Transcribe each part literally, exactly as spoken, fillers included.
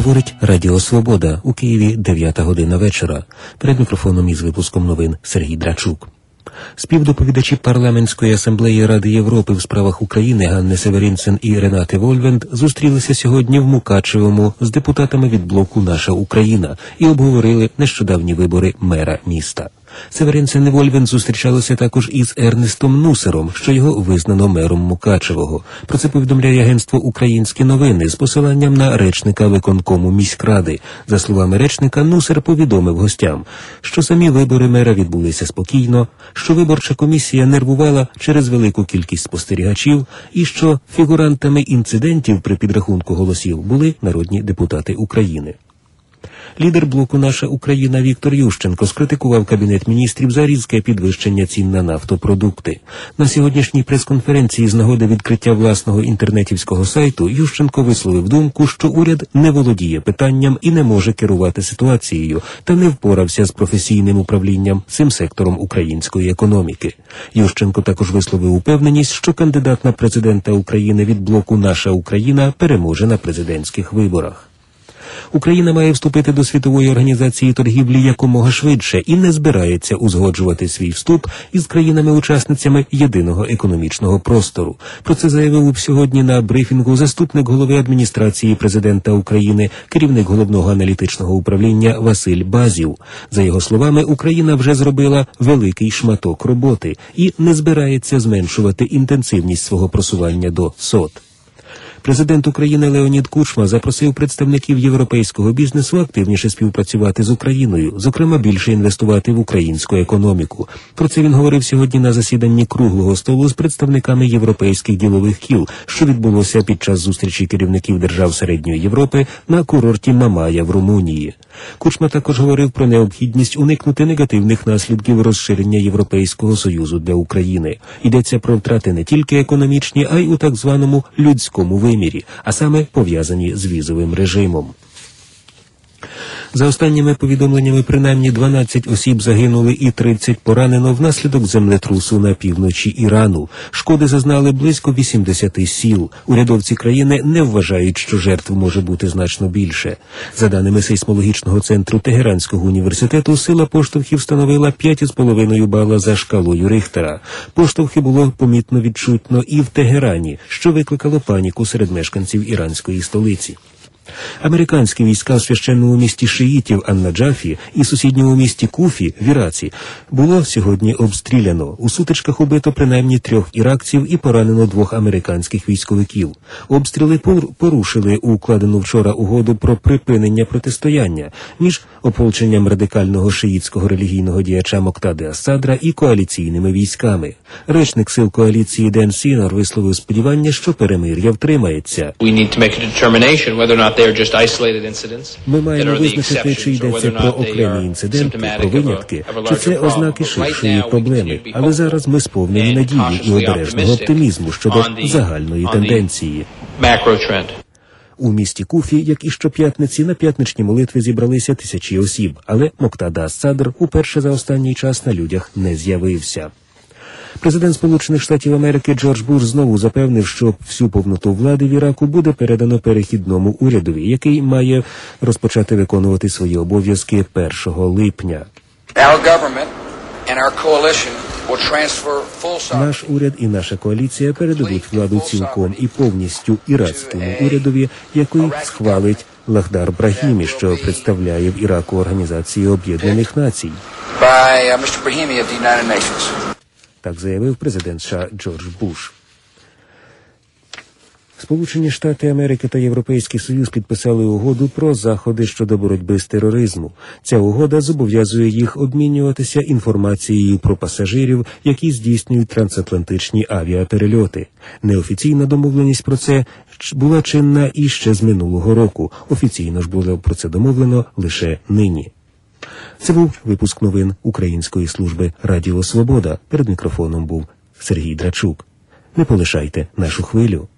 Говорить Радіо Свобода. У Києві дев'ята година вечора. Перед мікрофоном із випуском новин Сергій Драчук. Співдоповідачі Парламентської асамблеї Ради Європи в справах України Ганни Северінсен і Ренати Вольвенд зустрілися сьогодні в Мукачевому з депутатами від блоку «Наша Україна» і обговорили нещодавні вибори мера міста. Северінсен і Вольвенд зустрічалися також із Ернестом Нусером, що його визнано мером Мукачевого. Про це повідомляє агентство «Українські новини» з посиланням на речника виконкому міськради. За словами речника, Нусер повідомив гостям, що самі вибори мера відбулися спокійно, що виборча комісія нервувала через велику кількість спостерігачів і що фігурантами інцидентів при підрахунку голосів були народні депутати України. Лідер блоку «Наша Україна» Віктор Ющенко скритикував Кабінет міністрів за різке підвищення цін на нафтопродукти. На сьогоднішній прес-конференції з нагоди відкриття власного інтернетівського сайту Ющенко висловив думку, що уряд не володіє питанням і не може керувати ситуацією, та не впорався з професійним управлінням цим сектором української економіки. Ющенко також висловив упевненість, що кандидат на президента України від блоку «Наша Україна» переможе на президентських виборах. Україна має вступити до Світової організації торгівлі якомога швидше і не збирається узгоджувати свій вступ із країнами-учасницями єдиного економічного простору. Про це заявив сьогодні на брифінгу заступник голови адміністрації президента України, керівник головного аналітичного управління Василь Базів. За його словами, Україна вже зробила великий шматок роботи і не збирається зменшувати інтенсивність свого просування до СОТ. Президент України Леонід Кучма запросив представників європейського бізнесу активніше співпрацювати з Україною, зокрема більше інвестувати в українську економіку. Про це він говорив сьогодні на засіданні круглого столу з представниками європейських ділових кіл, що відбулося під час зустрічі керівників держав Середньої Європи на курорті Мамая в Румунії. Кучма також говорив про необхідність уникнути негативних наслідків розширення Європейського Союзу для України. Йдеться про втрати не тільки економічні, а й у так званому людському вимірі, а саме пов'язані з візовим режимом. За останніми повідомленнями, принаймні дванадцять осіб загинули і тридцять поранено внаслідок землетрусу на півночі Ірану. Шкоди зазнали близько вісімдесят сіл. Урядовці країни не вважають, що жертв може бути значно більше. За даними сейсмологічного центру Тегеранського університету, сила поштовхів становила п'ять цілих п'ять десятих бала за шкалою Рихтера. Поштовхи було помітно відчутно і в Тегерані, що викликало паніку серед мешканців іранської столиці. Американські війська в священному місті шиїтів Ан-Наджафі і сусідньому місті Куфі в Іраці було сьогодні обстріляно. У сутичках убито принаймні трьох іракців і поранено двох американських військовиків. Обстріли порушили укладену вчора угоду про припинення протистояння між ополченням радикального шиїтського релігійного діяча Моктади Ас-Садра і коаліційними військами. Речник сил коаліції Ден Сінор висловив сподівання, що перемир'я втримається. Ми маємо визначити, чи йдеться про окремі інциденти, про винятки, чи це ознаки ширшої проблеми. Але зараз ми сповнені надії і обережного оптимізму щодо загальної тенденції. У місті Куфі, як і щоп'ятниці, на п'ятничні молитви зібралися тисячі осіб, але Моктада Ас-Садр уперше за останній час на людях не з'явився. Президент Сполучених Штатів Америки Джордж Буш знову запевнив, що всю повноту влади в Іраку буде передано перехідному урядові, який має розпочати виконувати свої обов'язки першого липня. Наш уряд і наша коаліція передадуть владу цілком і повністю іракському урядові, який схвалить Лахдар Брахімі, що представляє в Іраку Організацію Об'єднаних Націй. Так заявив президент США Джордж Буш. Сполучені Штати Америки та Європейський Союз підписали угоду про заходи щодо боротьби з тероризму. Ця угода зобов'язує їх обмінюватися інформацією про пасажирів, які здійснюють трансатлантичні авіаперельоти. Неофіційна домовленість про це була чинна і ще з минулого року. Офіційно ж було про це домовлено лише нині. Це був випуск новин Української служби Радіо Свобода. Перед мікрофоном був Сергій Драчук. Не полишайте нашу хвилю.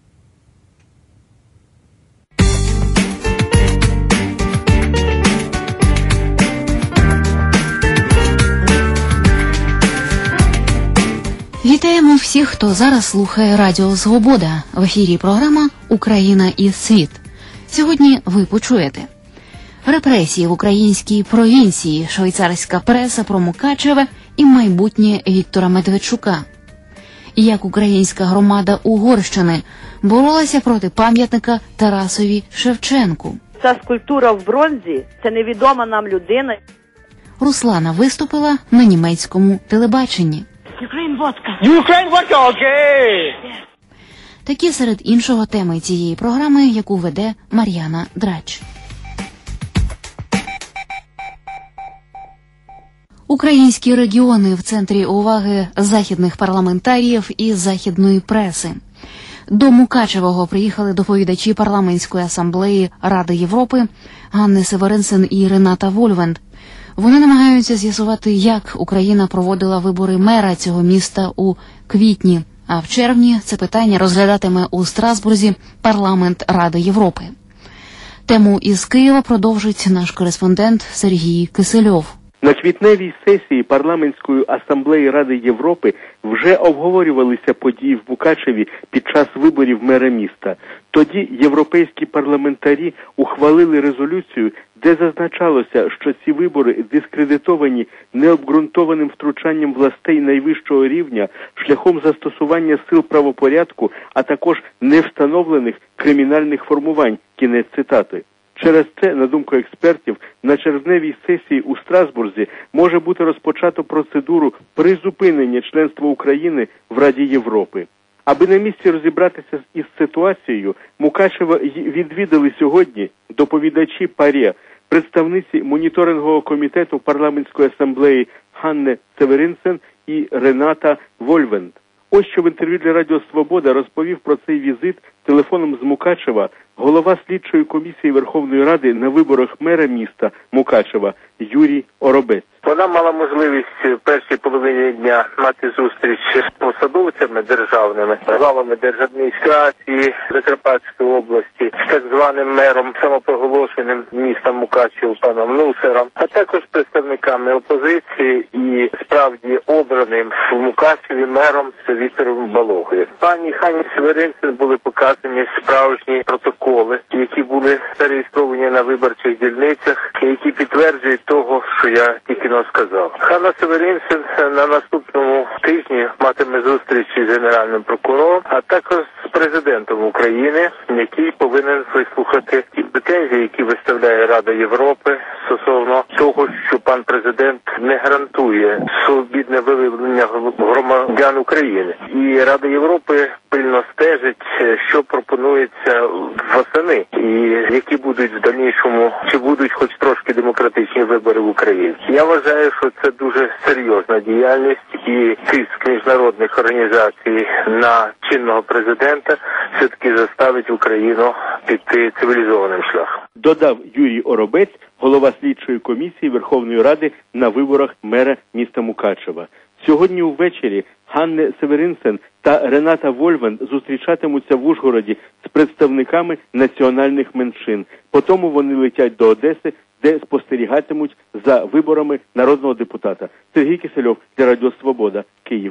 Вітаємо всіх, хто зараз слухає Радіо Свобода. В ефірі програма «Україна і світ». Сьогодні ви почуєте: репресії в українській провінції, швейцарська преса про Мукачеве і майбутнє Віктора Медведчука. Як українська громада Угорщини боролася проти пам'ятника Тарасові Шевченку. Ця скульптура в бронзі – це невідома нам людина. Руслана виступила на німецькому телебаченні. Ukraine vodka. Ukraine vodka, окей! Такі серед іншого теми цієї програми, яку веде Мар'яна Драч. Українські регіони в центрі уваги західних парламентаріїв і західної преси. До Мукачевого приїхали доповідачі парламентської асамблеї Ради Європи Ганни Северинсен і Рената Вольвенд. Вони намагаються з'ясувати, як Україна проводила вибори мера цього міста у квітні, а в червні це питання розглядатиме у Страсбурзі парламент Ради Європи. Тему із Києва продовжить наш кореспондент Сергій Кисельов. На квітневій сесії парламентської асамблеї Ради Європи вже обговорювалися події в Мукачеві під час виборів мера міста. Тоді європейські парламентарі ухвалили резолюцію, де зазначалося, що ці вибори дискредитовані необґрунтованим втручанням властей найвищого рівня шляхом застосування сил правопорядку, а також невстановлених кримінальних формувань. Кінець цитати. Через це, на думку експертів, на червневій сесії у Страсбурзі може бути розпочато процедуру призупинення членства України в Раді Європи. Аби на місці розібратися із ситуацією, Мукачево відвідали сьогодні доповідачі ПАРЄ, представниці моніторингового комітету парламентської асамблеї Ганни Северинсен і Рената Вольвенд. Ось що в інтерв'ю для Радіо Свобода розповів про цей візит телефоном з Мукачева голова слідчої комісії Верховної Ради на виборах мера міста Мукачева Юрій Оробець. Вона мала можливість в першій половині дня мати зустріч з посадовцями державними, главами держадміністрації Закарпатської області, з так званим мером, самопроголошеним міста Мукачево паном Нусером, а також представниками опозиції і справді обраним в Мукачеві мером Віктором Балогою. Пані Ганні Северинсен були показані справжні протоколи, які були зареєстровані на виборчих дільницях, які підтверджують того, що я тільки сказав. Ганна Северинсен на наступному тижні матиме зустріч із Генеральним прокурором, а також з президентом України, який повинен вислухати ті претензії, які виставляє Рада Європи стосовно того, що пан президент не гарантує свобідне виявлення громадян України. І Рада Європи пильно стежить, що пропонується восени, і які будуть в дальнішому, чи будуть хоч трошки демократичні вибори в Україні. Я вважаю, що це дуже серйозна діяльність і тиск міжнародних організацій на чинного президента все-таки заставить Україну піти цивілізованим шляхом. Додав Юрій Оробець, голова слідчої комісії Верховної Ради на виборах мера міста Мукачева. Сьогодні увечері Ганни Северинсен та Рената Вольвенд зустрічатимуться в Ужгороді з представниками національних меншин. Потім вони летять до Одеси, де спостерігатимуть за виборами народного депутата. Сергій Кисельов для Радіо Свобода, Київ.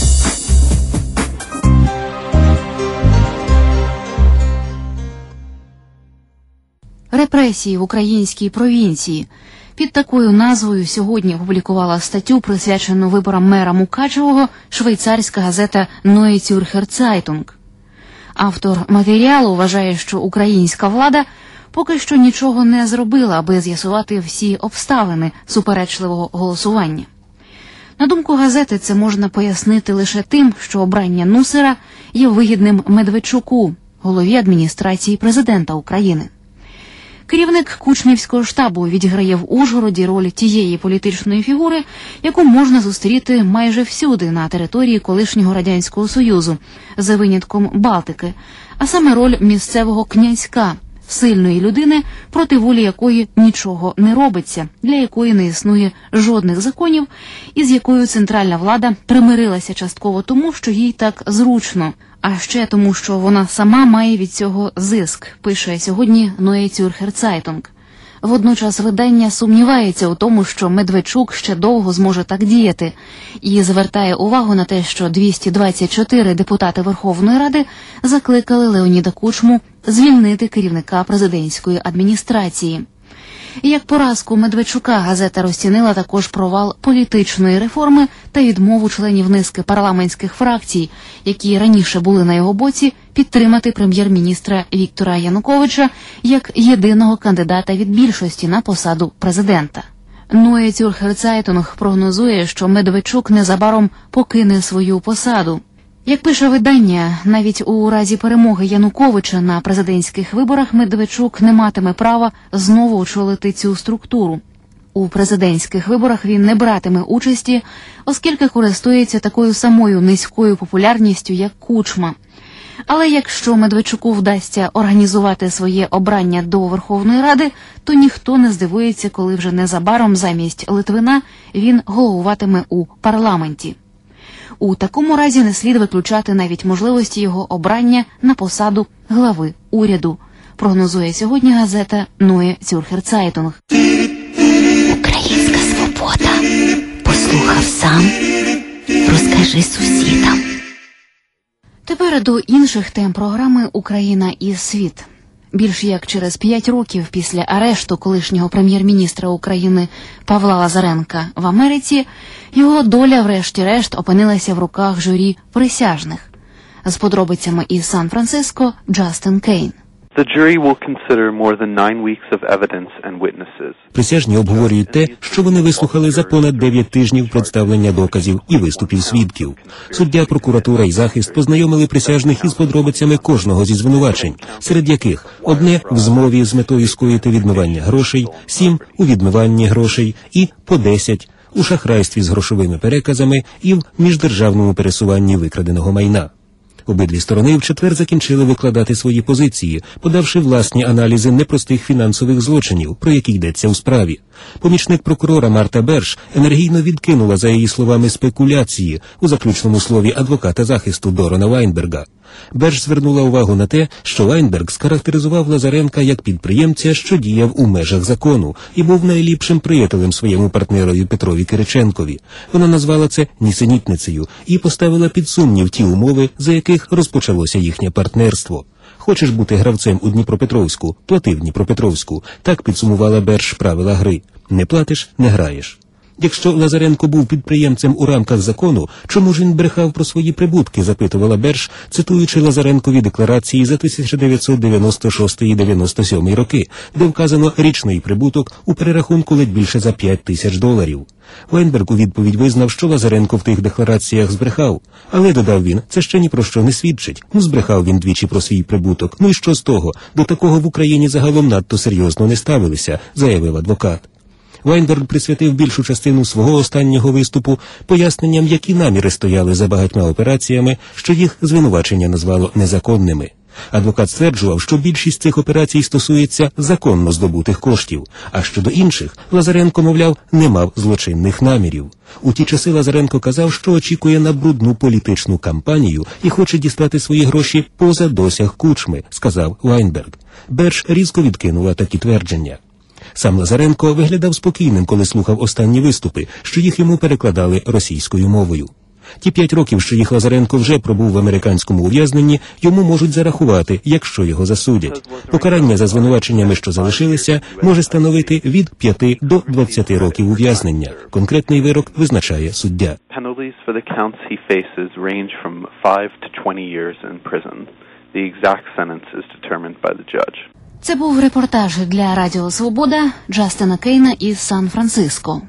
Репресії в українській провінції. Під такою назвою сьогодні опублікувала статтю, присвячену виборам мера Мукачевого, швейцарська газета Neue Zürcher Zeitung. Автор матеріалу вважає, що українська влада поки що нічого не зробила, аби з'ясувати всі обставини суперечливого голосування. На думку газети, це можна пояснити лише тим, що обрання Нусера є вигідним Медведчуку, голові адміністрації президента України. Керівник Кучмівського штабу відіграє в Ужгороді роль тієї політичної фігури, яку можна зустріти майже всюди на території колишнього Радянського Союзу, за винятком Балтики, а саме роль місцевого князька, сильної людини, проти волі якої нічого не робиться, для якої не існує жодних законів, і з якою центральна влада примирилася частково тому, що їй так зручно, а ще тому, що вона сама має від цього зиск, пише сьогодні Neue Zürcher Zeitung. Водночас видання сумнівається у тому, що Медведчук ще довго зможе так діяти, і звертає увагу на те, що двісті двадцять чотири депутати Верховної Ради закликали Леоніда Кучму звільнити керівника президентської адміністрації. Як поразку Медведчука газета розцінила також провал політичної реформи та відмову членів низки парламентських фракцій, які раніше були на його боці, підтримати прем'єр-міністра Віктора Януковича як єдиного кандидата від більшості на посаду президента. Neue Zürcher Zeitung прогнозує, що Медведчук незабаром покине свою посаду. Як пише видання, навіть у разі перемоги Януковича на президентських виборах Медведчук не матиме права знову очолити цю структуру. У президентських виборах він не братиме участі, оскільки користується такою самою низькою популярністю, як Кучма. Але якщо Медведчуку вдасться організувати своє обрання до Верховної Ради, то ніхто не здивується, коли вже незабаром замість Литвина він головуватиме у парламенті. У такому разі не слід виключати навіть можливості його обрання на посаду глави уряду, прогнозує сьогодні газета Neue Zürcher Zeitung. Українська свобода. Послухав сам, розкажи сусідам. Тепер до інших тем програми «Україна і світ». Більш як через п'ять років після арешту колишнього прем'єр-міністра України Павла Лазаренка в Америці, його доля врешті-решт опинилася в руках журі присяжних. З подробицями із Сан-Франциско Джастин Кейн. The jury will consider more than nine weeks of evidence and witnesses. Присяжні обговорюють те, що вони вислухали за понад дев'ять тижнів представлення доказів і виступів свідків. Суддя, прокуратура і захист познайомили присяжних із подробицями кожного зі звинувачень, серед яких одне в змові з метою скоїти відмивання грошей, сім у відмиванні грошей і по десять у шахрайстві з грошовими переказами і в міждержавному пересуванні викраденого майна. Обидві сторони в четвер закінчили викладати свої позиції, подавши власні аналізи непростих фінансових злочинів, про які йдеться у справі. Помічник прокурора Марта Берш енергійно відкинула, за її словами, спекуляції у заключному слові адвоката захисту Дорона Вайнберга. Берш звернула увагу на те, що Вайнберг схарактеризував Лазаренка як підприємця, що діяв у межах закону, і був найліпшим приятелем своєму партнерові Петрові Кириченкові. Вона назвала це нісенітницею і поставила під сумнів ті умови, за яких розпочалося їхнє партнерство. «Хочеш бути гравцем у Дніпропетровську? Плати в Дніпропетровську», – так підсумувала Берш правила гри. «Не платиш – не граєш». Якщо Лазаренко був підприємцем у рамках закону, чому ж він брехав про свої прибутки, запитувала Берш, цитуючи Лазаренкові декларації за тисяча дев'ятсот дев'яносто шостий - дев'яносто сьомий роки, де вказано річний прибуток у перерахунку ледь більше за п'ять тисяч доларів. Вайнберг у відповідь визнав, що Лазаренко в тих деклараціях збрехав. Але, додав він, це ще ні про що не свідчить. Ну, збрехав він двічі про свій прибуток. Ну і що з того? До такого в Україні загалом надто серйозно не ставилися, заявив адвокат. Вайнберг присвятив більшу частину свого останнього виступу поясненням, які наміри стояли за багатьма операціями, що їх звинувачення назвало незаконними. Адвокат стверджував, що більшість цих операцій стосується законно здобутих коштів, а щодо інших Лазаренко, мовляв, не мав злочинних намірів. У ті часи Лазаренко казав, що очікує на брудну політичну кампанію і хоче дістати свої гроші поза досяг Кучми, сказав Вайнберг. Берш різко відкинула такі твердження. Сам Лазаренко виглядав спокійним, коли слухав останні виступи, що їх йому перекладали російською мовою. Ті п'ять років, що їх Лазаренко вже пробув в американському ув'язненні, йому можуть зарахувати, якщо його засудять. Покарання за звинуваченнями, що залишилися, може становити від п'яти до двадцяти років ув'язнення. Конкретний вирок визначає суддя. Penalties for the counts he faces range from five to twenty years in prison. The exact sentence is determined by the judge. Це був репортаж для Радіо Свобода Джастина Кейна із Сан-Франциско.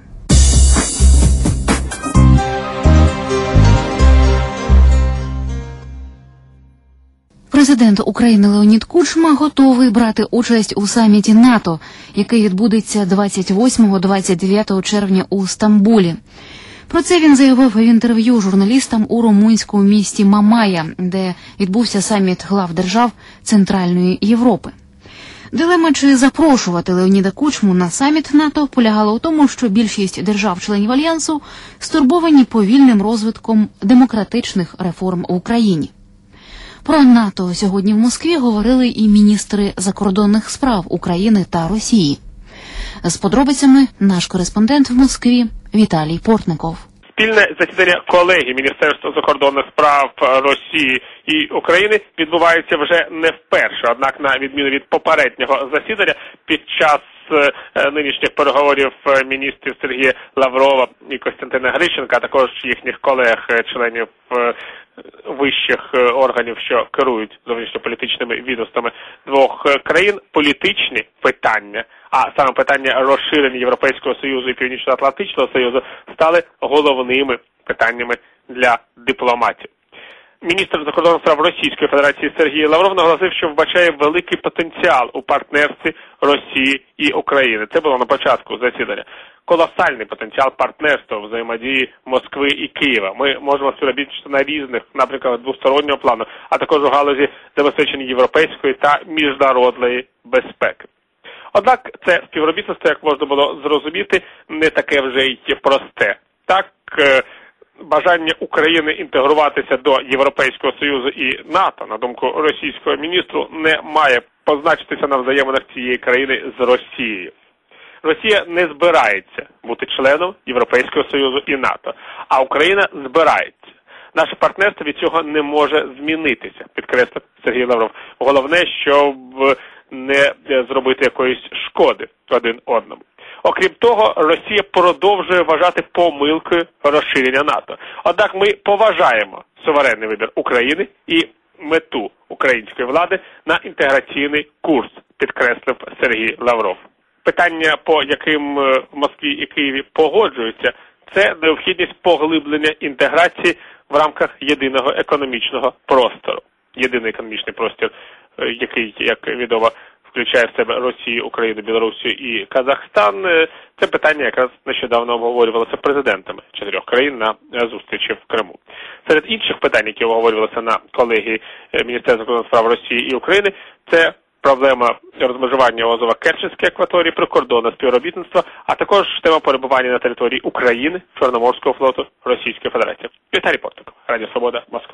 Президент України Леонід Кучма готовий брати участь у саміті НАТО, який відбудеться двадцять восьмого - двадцять дев'ятого червня у Стамбулі. Про це він заявив в інтерв'ю журналістам у румунському місті Мамая, де відбувся саміт глав держав Центральної Європи. Дилема, чи запрошувати Леоніда Кучму на саміт НАТО, полягала у тому, що більшість держав-членів Альянсу стурбовані повільним розвитком демократичних реформ в Україні. Про НАТО сьогодні в Москві говорили і міністри закордонних справ України та Росії. З подробицями наш кореспондент в Москві Віталій Портников. Спільне засідання колегії Міністерства закордонних справ Росії і України відбувається вже не вперше. Однак, на відміну від попереднього засідання, під час е, нинішніх переговорів міністрів Сергія Лаврова і Костянтина Грищенка, а також їхніх колег, членів е, вищих органів, що керують зовнішньополітичними відомствами двох країн, політичні питання, а саме питання розширення Європейського Союзу і Північно-Атлантичного Союзу, стали головними питаннями для дипломатів. Міністр закордонних справ Російської Федерації Сергій Лавров наголосив, що вбачає великий потенціал у партнерстві Росії і України. Це було на початку засідання. Колосальний потенціал партнерства у взаємодії Москви і Києва. Ми можемо співробітничати на різних напрямках двостороннього плану, а також у галузі забезпечення європейської та міжнародної безпеки. Однак це співробітництво, як можна було зрозуміти, не таке вже й просте. Так, бажання України інтегруватися до Європейського Союзу і НАТО, на думку російського міністру, не має позначитися на взаєминах цієї країни з Росією. Росія не збирається бути членом Європейського Союзу і НАТО, а Україна збирається. Наше партнерство від цього не може змінитися, підкреслив Сергій Лавров. Головне, щоб не зробити якоїсь шкоди один одному. Окрім того, Росія продовжує вважати помилкою розширення НАТО. Однак ми поважаємо суверенний вибір України і мету української влади на інтеграційний курс, підкреслив Сергій Лавров. Питання, по яким в Москві і Києві погоджуються, це необхідність поглиблення інтеграції в рамках єдиного економічного простору. Єдиний економічний простір, який, як відомо, включає в себе Росію, Україну, Білорусію і Казахстан. Це питання якраз нещодавно обговорювалося президентами чотирьох країн на зустрічі в Криму. Серед інших питань, які обговорювалися на колегії Міністерства закордонних справ Росії і України, це проблема розмежування у Азово-Керченській акваторії, прикордонне співробітництво, а також тема перебування на території України, Чорноморського флоту Російської Федерації. Віталій Портников, Радіо Свобода, Москва.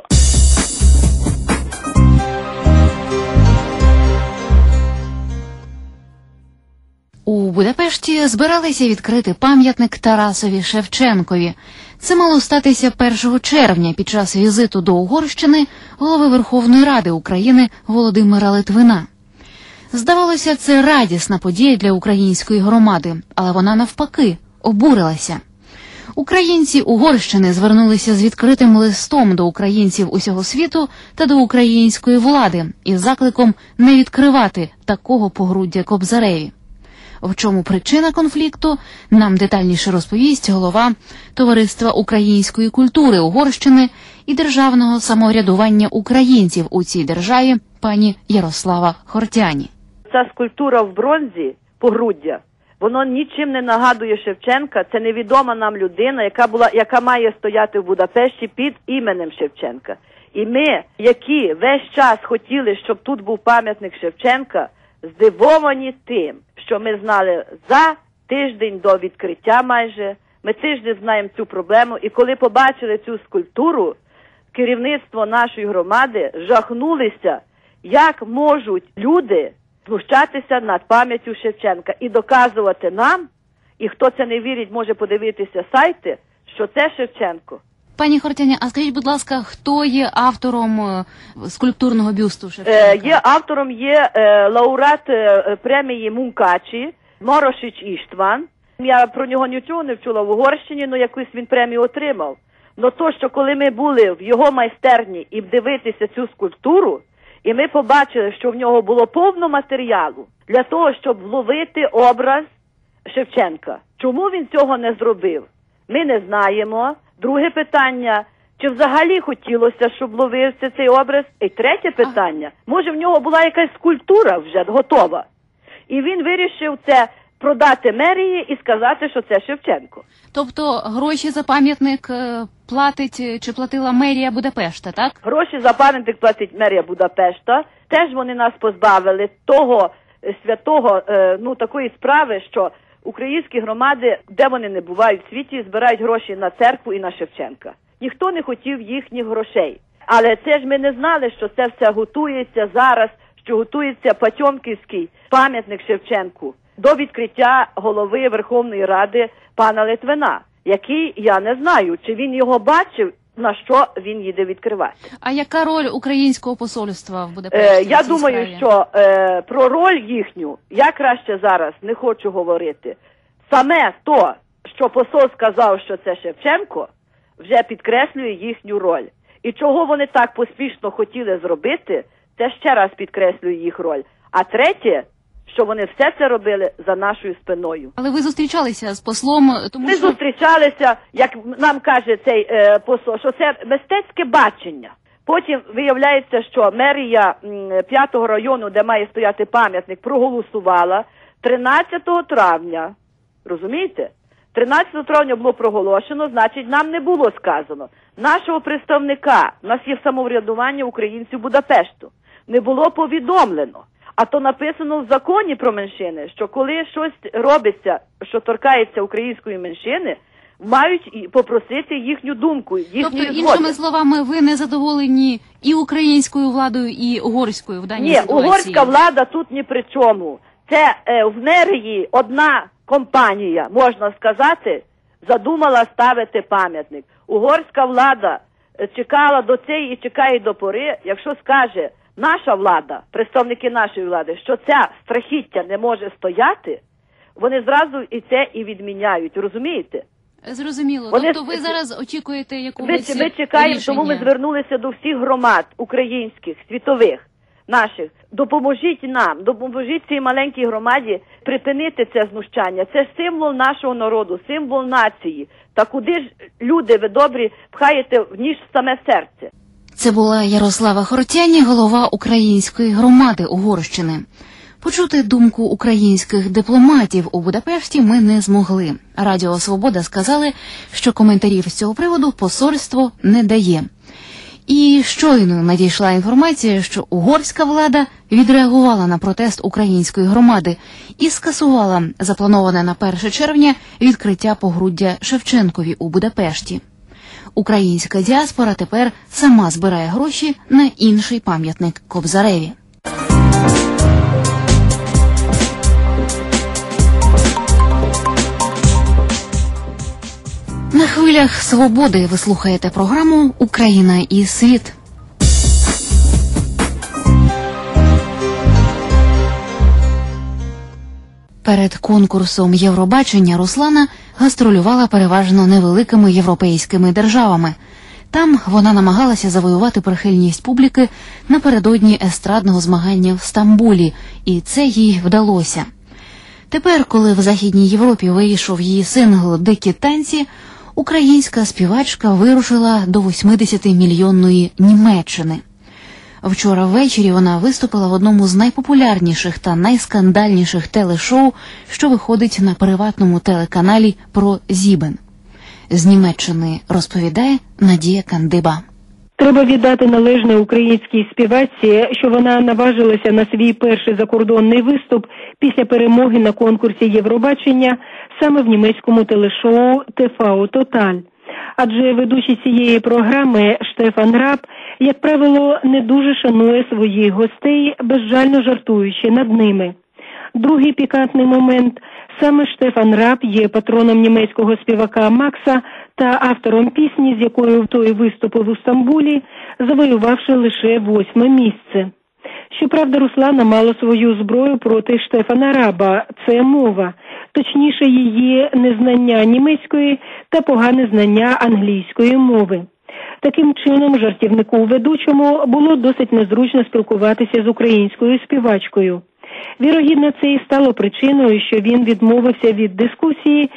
У Будапешті збиралися відкрити пам'ятник Тарасові Шевченкові. Це мало статися першого червня під час візиту до Угорщини голови Верховної Ради України Володимира Литвина. Здавалося, це радісна подія для української громади, але вона навпаки обурилася. Українці Угорщини звернулися з відкритим листом до українців усього світу та до української влади із закликом не відкривати такого погруддя Кобзареві. В чому причина конфлікту, нам детальніше розповість голова Товариства української культури Угорщини і державного самоврядування українців у цій державі пані Ярослава Хортяні. Ця скульптура в бронзі, погруддя, воно нічим не нагадує Шевченка. Це невідома нам людина, яка була, яка має стояти в Будапешті під іменем Шевченка. І ми, які весь час хотіли, щоб тут був пам'ятник Шевченка, здивовані тим, що ми знали за тиждень до відкриття майже, ми тиждень знаємо цю проблему, і коли побачили цю скульптуру, керівництво нашої громади жахнулися, як можуть люди знущатися над пам'яттю Шевченка і доказувати нам, і хто це не вірить, може подивитися сайти, що це Шевченко. Пані Хортяня, а скажіть, будь ласка, хто є автором е, скульптурного бюсту Шевченка? Е, є автором є е, лауреат е, премії Мункачі Морошич Іштван. Я про нього нічого не вчула в Угорщині, але якусь він премію отримав. Но то, що коли ми були в його майстерні і дивитися цю скульптуру, і ми побачили, що в нього було повно матеріалу для того, щоб вловити образ Шевченка. Чому він цього не зробив? Ми не знаємо. Друге питання, чи взагалі хотілося, щоб ловився цей образ? І третє питання, може в нього була якась скульптура вже готова. І він вирішив це продати мерії і сказати, що це Шевченко. Тобто гроші за пам'ятник платить чи платила мерія Будапешта, так? Гроші за пам'ятник платить мерія Будапешта. Теж вони нас позбавили того святого, ну такої справи, що українські громади, де вони не бувають в світі, збирають гроші на церкву і на Шевченка. Ніхто не хотів їхніх грошей. Але це ж ми не знали, що це все готується зараз, що готується Потьомківський пам'ятник Шевченку. до відкриття голови Верховної Ради пана Литвина, який, я не знаю, чи він його бачив, на що він їде відкривати. А яка роль українського посольства в Будапешті? Е, я думаю, справі? що е, про роль їхню я краще зараз не хочу говорити. Саме то, що посол сказав, що це Шевченко, вже підкреслює їхню роль. І чого вони так поспішно хотіли зробити, це ще раз підкреслює їх роль. А третє, що вони все це робили за нашою спиною. Але ви зустрічалися з послом, тому Ми що... зустрічалися, як нам каже цей е, посол, що це мистецьке бачення. Потім виявляється, що мерія м, п'ятого району, де має стояти пам'ятник, проголосувала тринадцятого травня. Розумієте? тринадцятого травня було проголошено, значить нам не було сказано. Нашого представника, у нас є самоврядування українців Будапешту, не було повідомлено. А то написано в законі про меншини, що коли щось робиться, що торкається української меншини, мають попросити їхню думку, їхньої тобто, згоди. іншими словами, ви не задоволені і українською владою, і угорською в даній Ні, ситуації? Ні, угорська влада тут ні при чому. Це е, в мерії одна компанія, можна сказати, задумала ставити пам'ятник. Угорська влада чекала до цієї і чекає до пори, якщо скаже наша влада, представники нашої влади, що ця страхіття не може стояти, вони зразу і це і відміняють, розумієте? Зрозуміло. Вони... Тобто ви зараз очікуєте якогось ми, ми чекаємо, рішення? тому ми звернулися до всіх громад українських, світових, наших. Допоможіть нам, допоможіть цій маленькій громаді припинити це знущання. Це символ нашого народу, символ нації. Та куди ж, люди, ви добрі, пхаєте в ніж в саме серце? Це була Ярослава Хортяні, голова української громади Угорщини. Почути думку українських дипломатів у Будапешті ми не змогли. Радіо «Свобода» сказали, що коментарів з цього приводу посольство не дає. І щойно надійшла інформація, що угорська влада відреагувала на протест української громади і скасувала заплановане на перше червня відкриття погруддя Шевченкові у Будапешті. Українська діаспора тепер сама збирає гроші на інший пам'ятник Кобзареві. На хвилях «Свободи» ви слухаєте програму «Україна і світ». Перед конкурсом Євробачення Руслана гастролювала переважно невеликими європейськими державами. Там вона намагалася завоювати прихильність публіки напередодні естрадного змагання в Стамбулі, і це їй вдалося. Тепер, коли в Західній Європі вийшов її сингл «Дикі танці», українська співачка вирушила до восьмидесятимільйонної Німеччини. Вчора ввечері вона виступила в одному з найпопулярніших та найскандальніших телешоу, що виходить на приватному телеканалі про Зібен. З Німеччини розповідає Надія Кандиба. Треба віддати належне українській співачці, що вона наважилася на свій перший закордонний виступ після перемоги на конкурсі Євробачення саме в німецькому телешоу «Те Фе Тоталь». Адже ведучий цієї програми Штефан Рап, як правило, не дуже шанує своїх гостей, безжально жартуючи над ними. Другий пікантний момент – саме Штефан Рап є патроном німецького співака Макса та автором пісні, з якою той виступив у Стамбулі, завоювавши лише восьме місце. Щоправда, Руслана мала свою зброю проти Штефана Раба – це мова, точніше її незнання німецької та погане знання англійської мови. Таким чином, жартівнику ведучому було досить незручно спілкуватися з українською співачкою. Вірогідно, це і стало причиною, що він відмовився від дискусії,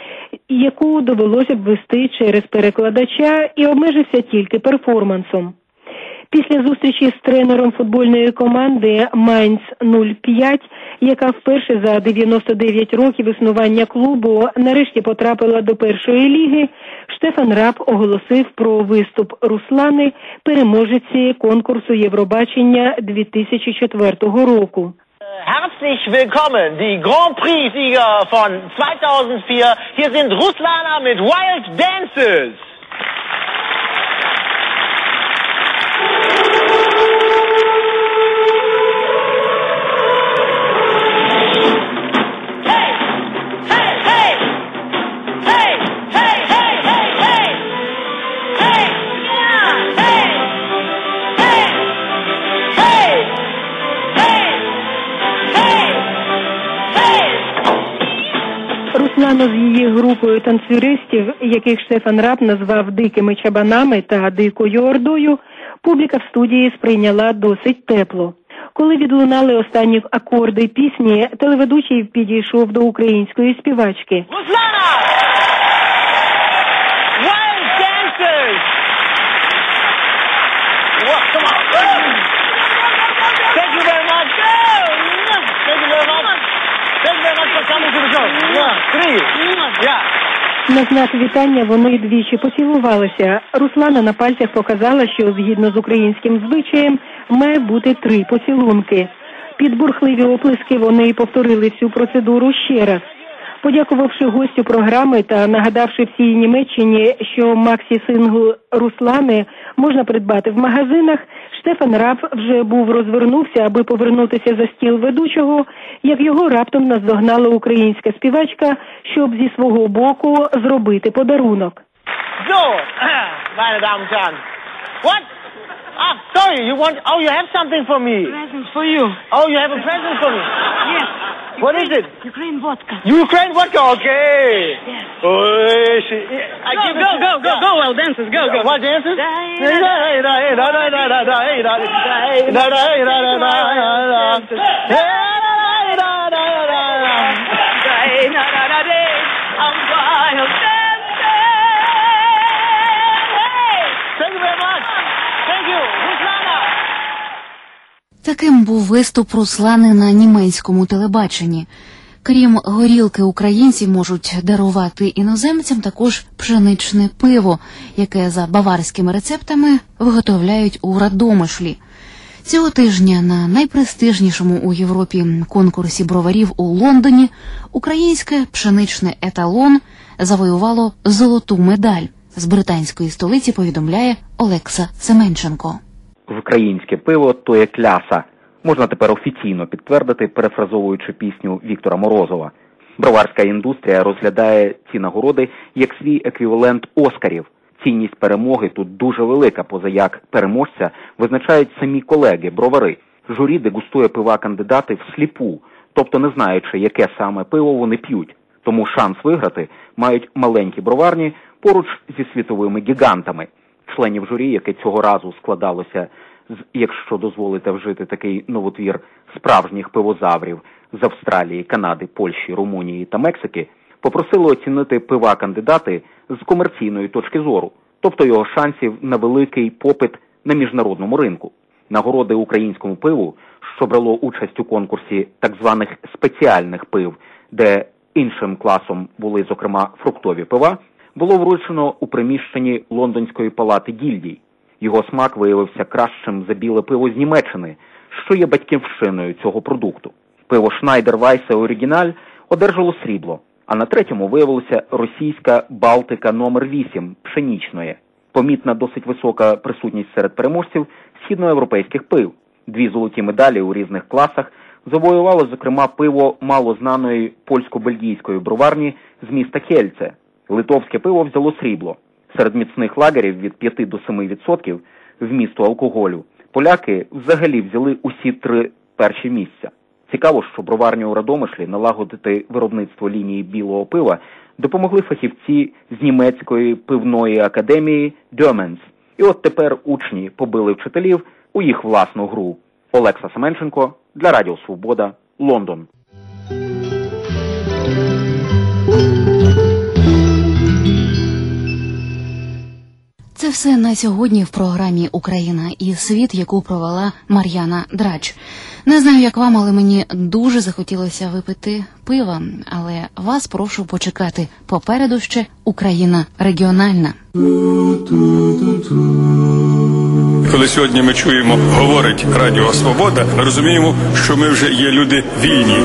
яку довелося б вести через перекладача, і обмежився тільки перформансом. Після зустрічі з тренером футбольної команди Майнц нуль п'ять, яка вперше за дев'яносто дев'ять років існування клубу нарешті потрапила до першої ліги, Штефан Рап оголосив про виступ Руслани, переможиці конкурсу Євробачення дві тисячі четвертого року. Herzlich willkommen, die Grand Prix-Sieger von zweitausendvier. Hier sind Ruslana mit Wild Dances. Hey! Руслану з її групою танцюристів, яких Штефан Рап назвав дикими чабанами та дикою ордою, публіка в студії сприйняла досить тепло. Коли відлунали останні акорди пісні, телеведучий підійшов до української співачки. Руслана! Wild dancers! What? Come on! Thank you very much! Thank you very much! Thank you very much for coming to the show! Yeah, three! Yeah! На знак вітання вони двічі поцілувалися. Руслана на пальцях показала, що згідно з українським звичаєм має бути три поцілунки. Під бурхливі оплески вони повторили цю процедуру ще раз. Подякувавши гостю програми та нагадавши всій Німеччині, що максі-сингл Руслани можна придбати в магазинах, Штефан Рап вже був розвернувся, аби повернутися за стіл ведучого, як його раптом наздогнала українська співачка, щоб зі свого боку зробити подарунок. So, meine Damen und Herren, what? Ah, sorry, you want, oh, you have something for me. Present for you. Oh, you have a present for me. Yes. What is it? Ukraine vodka. Ukraine vodka, okay. Yes. Oh, she, I Go, give go, it go, to, go, yeah. go, well, dancers, go, go. What dances? Thank you very much. Thank you. Ruslana. Таким був виступ Руслани на німецькому телебаченні. Крім горілки, українці можуть дарувати іноземцям також пшеничне пиво, яке за баварськими рецептами виготовляють у Радомишлі. Цього тижня на найпрестижнішому у Європі конкурсі броварів у Лондоні українське пшеничне еталон завоювало золоту медаль. З британської столиці повідомляє Олекса Семенченко. Українське пиво – то є кляса. Можна тепер офіційно підтвердити, перефразовуючи пісню Віктора Морозова. Броварська індустрія розглядає ці нагороди як свій еквівалент Оскарів. Цінність перемоги тут дуже велика, поза як переможця визначають самі колеги, бровари. Журі дегустує пива кандидати всліпу, тобто не знаючи, яке саме пиво вони п'ють. Тому шанс виграти мають маленькі броварні поруч зі світовими гігантами. Членів журі, яке цього разу складалося з, якщо дозволите вжити такий новотвір, справжніх пивозаврів з Австралії, Канади, Польщі, Румунії та Мексики, попросили оцінити пива кандидати з комерційної точки зору, тобто його шансів на великий попит на міжнародному ринку. Нагороди українському пиву, що брало участь у конкурсі так званих спеціальних пив, де іншим класом були, зокрема, фруктові пива, було вручено у приміщенні Лондонської палати гільдій. Його смак виявився кращим за біле пиво з Німеччини, що є батьківщиною цього продукту. Пиво Schneider Weisse Оригіналь одержало срібло, а на третьому виявилася російська Балтика номер вісім пшенічної. Помітна досить висока присутність серед переможців східноєвропейських пив. Дві золоті медалі у різних класах завоювало, зокрема, пиво малознаної польсько-бельгійської броварні з міста Хельце. Литовське пиво взяло срібло. Серед міцних лагерів від п'яти до семи відсотків вмісту алкоголю поляки взагалі взяли усі три перші місця. Цікаво, що броварні у Радомишлі налагодити виробництво лінії білого пива допомогли фахівці з німецької пивної академії Дьоменс. І от тепер учні побили вчителів у їх власну гру. Олекса Семенченко для Радіо Свобода, Лондон. Це все на сьогодні в програмі «Україна і світ», яку провела Мар'яна Драч. Не знаю, як вам, але мені дуже захотілося випити пива. Але вас прошу почекати. Попереду ще «Україна регіональна». Коли сьогодні ми чуємо, говорить Радіо Свобода, ми розуміємо, що ми вже є люди вільні.